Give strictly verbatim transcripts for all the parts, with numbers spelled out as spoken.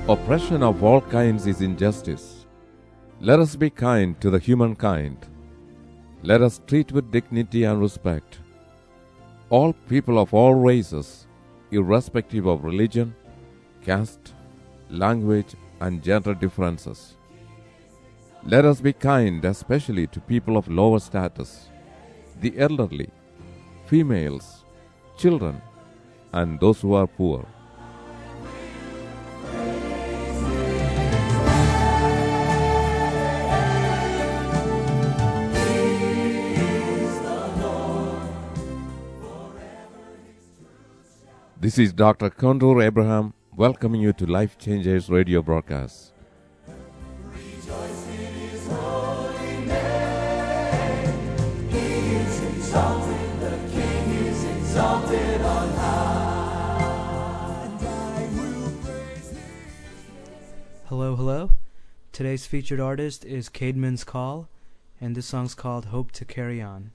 Oppression of all kinds is injustice. Let us be kind to the humankind. Let us treat with dignity and respect all people of all races, irrespective of religion, caste, language, and gender differences. Let us be kind especially to people of lower status, the elderly, females, children, and those who are poor. This is Doctor Kondur Abraham welcoming you to Life Changers radio broadcast. Rejoice in His holy name. He is exalted, the King is exalted on high. And I will praise Him. Hello, hello. Today's featured artist is Caedmon's Call, and this song's called Hope to Carry On.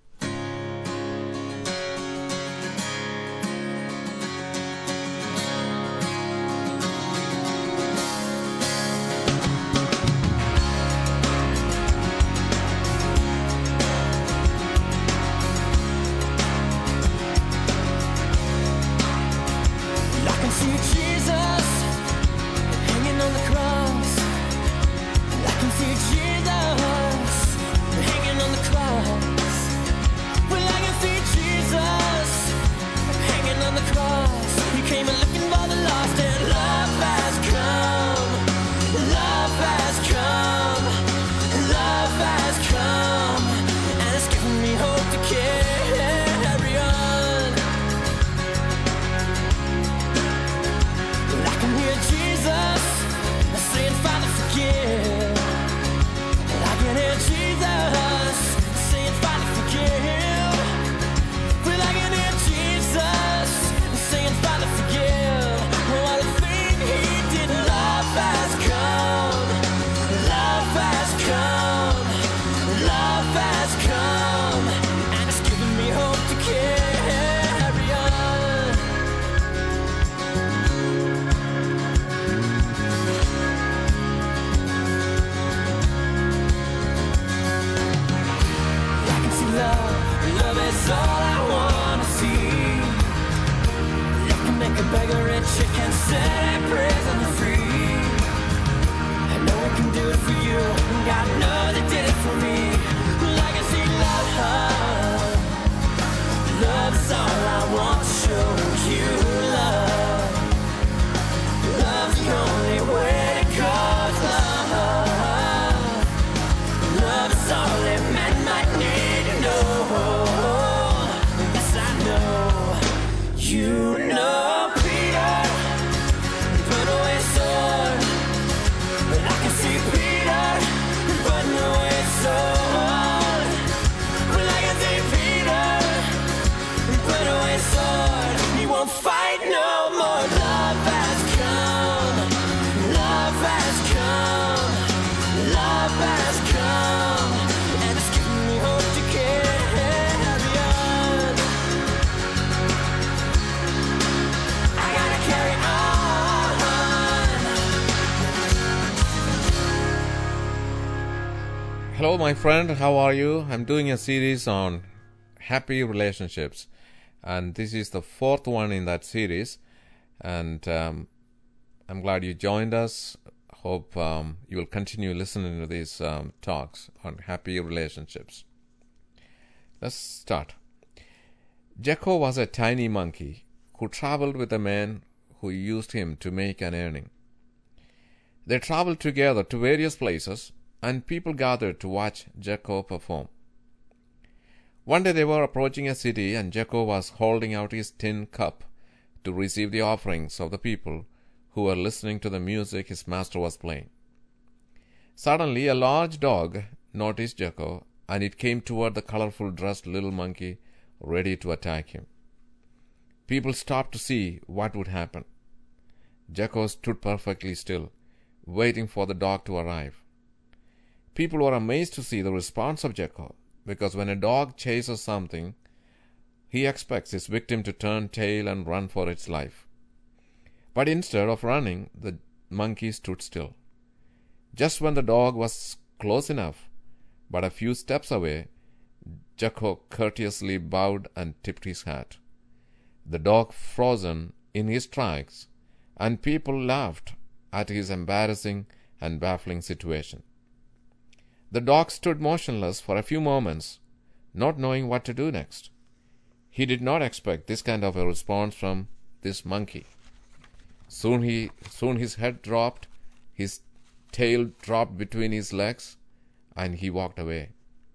Hello, my friend. How are you? I'm doing a series on happy relationships, and this is the fourth one in that series. And um, I'm glad you joined us. Hope um, you will continue listening to these um, talks on happy relationships. Let's start. Jekko was a tiny monkey who traveled with a man who used him to make an earning. They traveled together to various places, and people gathered to watch Jekko perform. One day they were approaching a city, and Jekko was holding out his tin cup to receive the offerings of the people who were listening to the music his master was playing. Suddenly a large dog noticed Jekko, and it came toward the colorful dressed little monkey, ready to attack him. People stopped to see what would happen. Jekko stood perfectly still, waiting for the dog to arrive. People were amazed to see the response of Jekko, because when a dog chases something, he expects his victim to turn tail and run for its life. But instead of running, the monkey stood still. Just when the dog was close enough, but a few steps away, Jacko courteously bowed and tipped his hat. The dog frozen in his tracks, and people laughed at his embarrassing and baffling situation. The dog stood motionless for a few moments, not knowing what to do next. He did not expect this kind of a response from this monkey. Soon he, soon his head dropped, his tail dropped between his legs, and he walked away.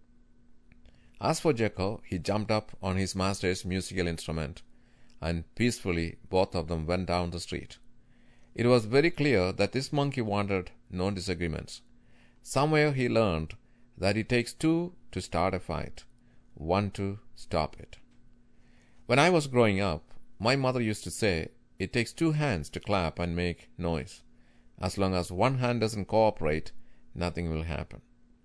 As for Jacko, he jumped up on his master's musical instrument, and peacefully both of them went down the street. It was very clear that this monkey wanted no disagreements. Somewhere he learned that it takes two to start a fight, one to stop it. When I was growing up, my mother used to say, it takes two hands to clap and make noise. As long as one hand doesn't cooperate, nothing will happen.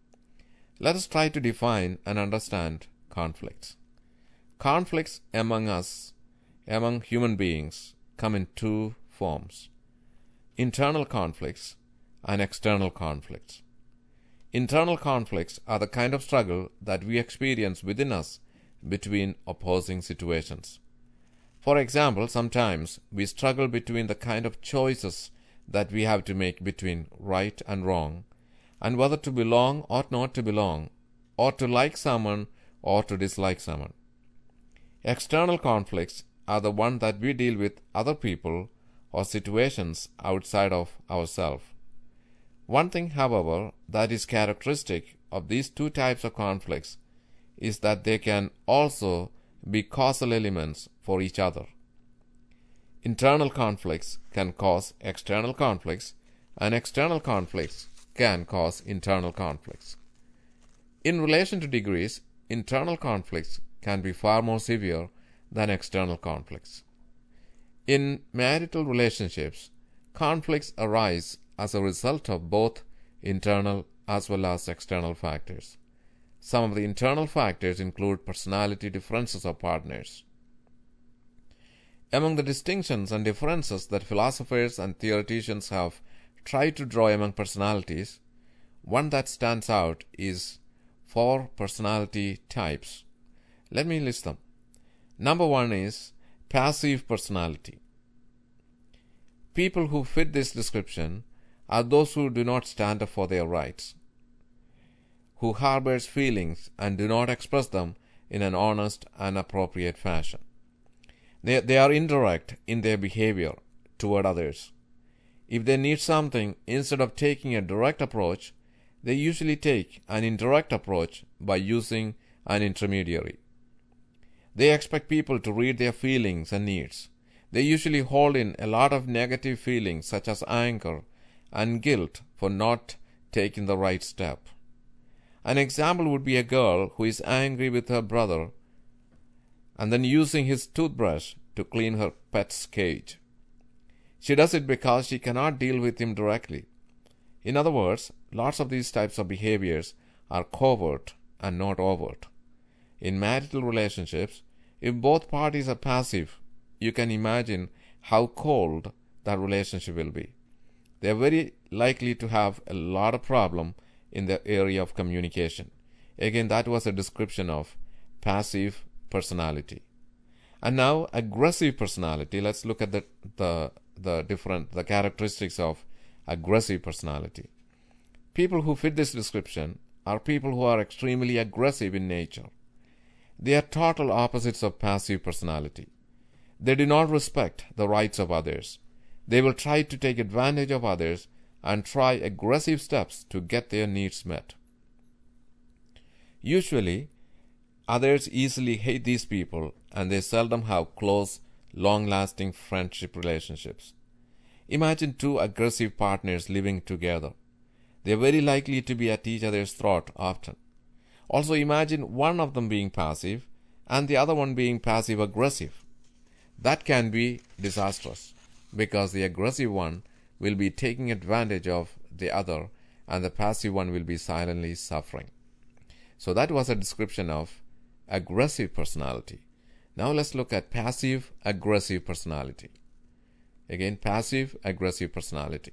Let us try to define and understand conflicts. Conflicts among us, among human beings, come in two forms: internal conflicts and external conflicts. Internal conflicts are the kind of struggle that we experience within us between opposing situations. For example, sometimes we struggle between the kind of choices that we have to make between right and wrong, and whether to belong or not to belong, or to like someone or to dislike someone. External conflicts are the ones that we deal with other people or situations outside of ourselves. One thing, however, that is characteristic of these two types of conflicts is that they can also be causal elements for each other. Internal conflicts can cause external conflicts, and external conflicts can cause internal conflicts. In relation to degrees, internal conflicts can be far more severe than external conflicts. In marital relationships, conflicts arise as a result of both internal as well as external factors. Some of the internal factors include personality differences of partners. Among the distinctions and differences that philosophers and theologians have tried to draw among personalities, one that stands out is four personality types. Let me list them. Number one is passive personality. People who fit this description are those who do not stand up for their rights, who harbors feelings and do not express them in an honest and appropriate fashion. They, they are indirect in their behavior toward others. If they need something, instead of taking a direct approach, they usually take an indirect approach by using an intermediary. They expect people to read their feelings and needs. They usually hold in a lot of negative feelings such as anger and guilt for not taking the right step. An example would be a girl who is angry with her brother and then using his toothbrush to clean her pet's cage. She does it because she cannot deal with him directly. In other words, lots of these types of behaviors are covert and not overt. In marital relationships, if both parties are passive, you can imagine how cold that relationship will be. They are very likely to have a lot of problem in the area of communication. Again, that was a description of passive personality. And now, aggressive personality. Let's look at the the the different the characteristics of aggressive personality. People who fit this description are people who are extremely aggressive in nature. They are total opposites of passive personality. They do not respect the rights of others. They will try to take advantage of others and try aggressive steps to get their needs met. Usually, others easily hate these people and they seldom have close, long-lasting friendship relationships. Imagine two aggressive partners living together. They are very likely to be at each other's throat often. Also imagine one of them being passive and the other one being passive-aggressive. That can be disastrous because the aggressive one will be taking advantage of the other and the passive one will be silently suffering. So that was a description of aggressive personality. Now let's look at passive-aggressive personality. Again, passive-aggressive personality.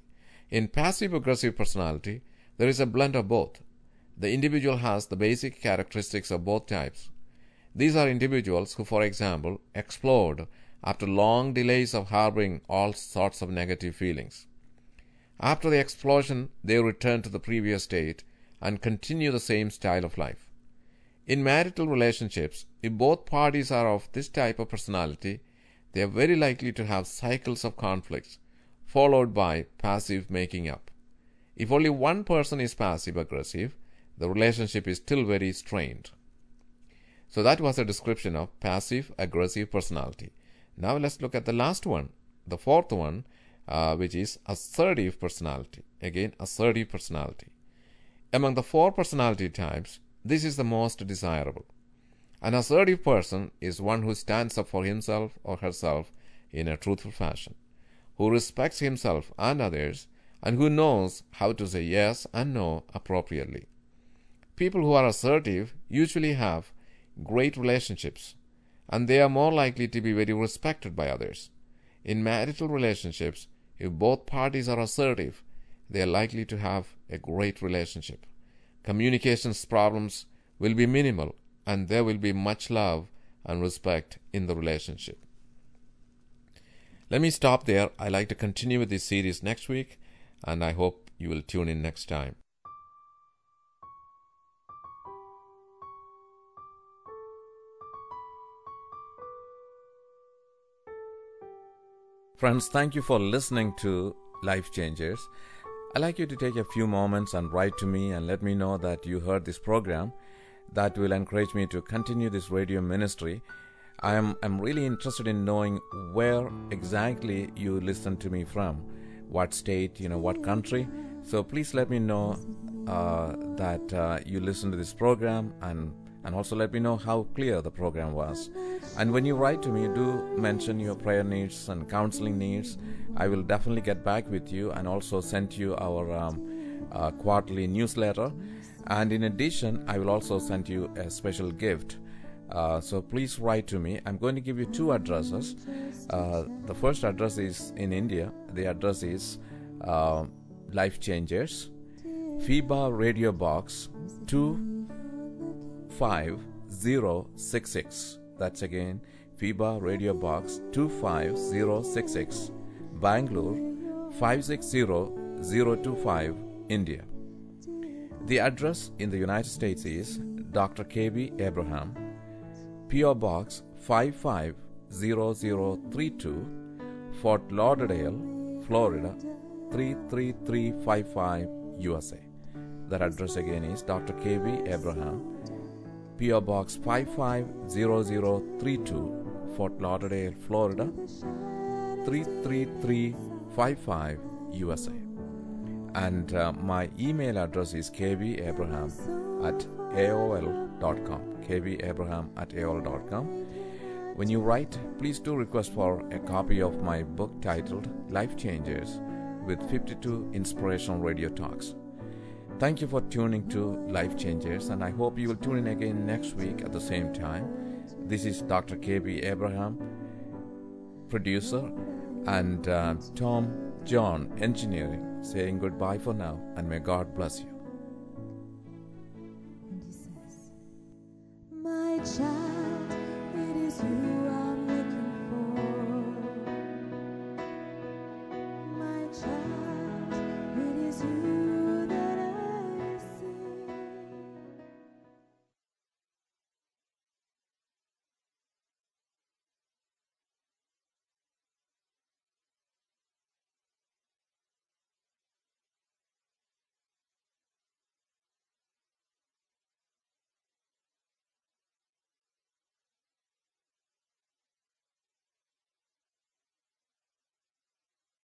In passive-aggressive personality, there is a blend of both. The individual has the basic characteristics of both types. These are individuals who, for example, explode after long delays of harboring all sorts of negative feelings. After the explosion, they return to the previous state and continue the same style of life. In marital relationships, if both parties are of this type of personality, they are very likely to have cycles of conflicts, followed by passive making up. If only one person is passive-aggressive, the relationship is still very strained. So that was a description of passive-aggressive personality. Now let's look at the last one, the fourth one, uh, which is assertive personality. Again, assertive personality. Among the four personality types, this is the most desirable. An assertive person is one who stands up for himself or herself in a truthful fashion, who respects himself and others, and who knows how to say yes and no appropriately. People who are assertive usually have great relationships, and they are more likely to be very respected by others. In marital relationships, if both parties are assertive, they are likely to have a great relationship. Communications problems will be minimal, and there will be much love and respect in the relationship. Let me stop there. I'd like to continue with this series next week, and I hope you will tune in next time. Friends, thank you for listening to Life Changers. I'd like you to take a few moments and write to me and let me know that you heard this program. That will encourage me to continue this radio ministry. I am I'm really interested in knowing where exactly you listen to me from, what state, you know, what country. So please let me know uh, that uh, you listen to this program, and and also let me know how clear the program was. And when you write to me, do mention your prayer needs and counseling needs. I will definitely get back with you and also send you our um, uh, quarterly newsletter. And in addition, I will also send you a special gift. Uh, so please write to me. I'm going to give you two addresses. Uh, the first address is in India. The address is uh, Life Changers, FIBA Radio Box two five zero six six. That's again FIBA Radio Box two five zero six six, Bangalore five six zero zero two five, India. The address in the United States is Doctor K B Abraham, P O Box five five zero zero three two, Fort Lauderdale, Florida three three three five five, U S A. That address again is Doctor K B Abraham, P O Box five five zero zero three two, Fort Lauderdale, Florida three three three five five, U S A. And uh, my email address is kbabraham at aol dot com. kbabraham at aol dot com. When you write, please do request for a copy of my book titled Life Changers with fifty-two inspirational radio talks. Thank you for tuning to Life Changers, and I hope you will tune in again next week at the same time. This is Doctor K B Abraham, producer, and uh, Tom John, engineering, saying goodbye for now, and may God bless you. And he says, my child.